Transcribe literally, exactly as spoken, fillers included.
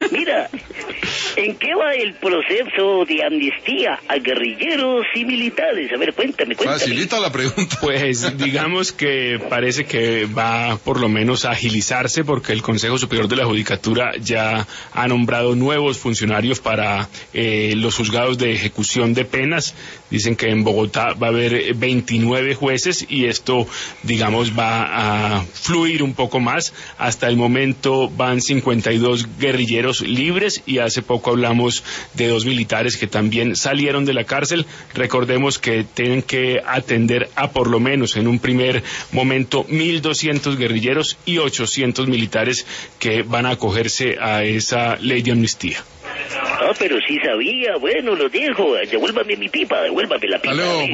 Mira, ¿en qué va el proceso de amnistía a guerrilleros y militares? A ver, cuéntame, cuéntame. Facilita la pregunta. Pues digamos que parece que va por lo menos a agilizarse porque el Consejo Superior de la Judicatura ya ha nombrado nuevos funcionarios para eh, los juzgados de ejecución de penas. Dicen que en Bogotá va a haber veintinueve jueces y esto, digamos, va a fluir un poco más. Hasta el momento van cincuenta y dos guerrilleros libres y hace poco hablamos de dos militares que también salieron de la cárcel. Recordemos que tienen que atender a por lo menos en un primer momento mil doscientos guerrilleros y ochocientos militares que van a acogerse a esa ley de amnistía. Ah, pero sí sabía. Bueno, lo dejo. Devuélvame mi pipa, devuélvame la pipa. Aló.